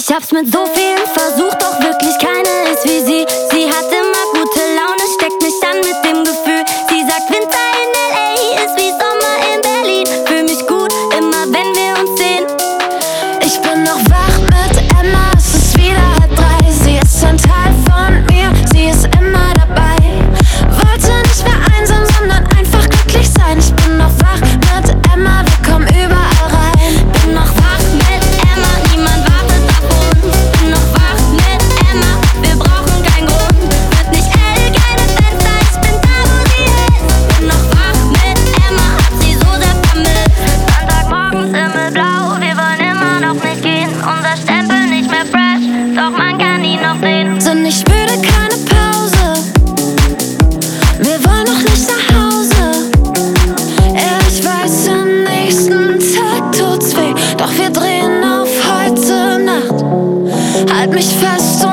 Ich hab's mit so vielen versucht, doch wirklich keine ist wie sie. Sie hat immer gute Laune, steckt mich an mit dem Gefühl. Sie sagt, Winter in L.A. ist wie Sommer in Berlin. Fühl mich gut, immer wenn wir uns sehen. Ich bin noch wach mit Emma, es ist wieder 2:30. Sie ist ein Teil von mir, sie ist immer dabei. Wollte nicht mehr einsam, sondern einfach glücklich sein. Ich bin noch wach mit Emma, wir kommen überall rein. Bin noch wach mit Emma, niemand wartet auf uns. Bin noch wach mit Emma, wir brauchen keinen Grund. Wird nicht L, keine Fenster, ich bin da, wo sie ist. Bin noch wach mit Emma, hab sie so sehr vermisst. Sonntagmorgens Himmelblau, wir wollen immer noch nicht gehen. Unser Stempel nicht mehr fresh, doch man kann ihn noch sehen. Sind nicht müde, keine Pause. Wir wollen noch nicht nach Hause. Ja, ich weiß, am nächsten Tag tut's weh, doch wir drehen auf heute Nacht. Halt mich fest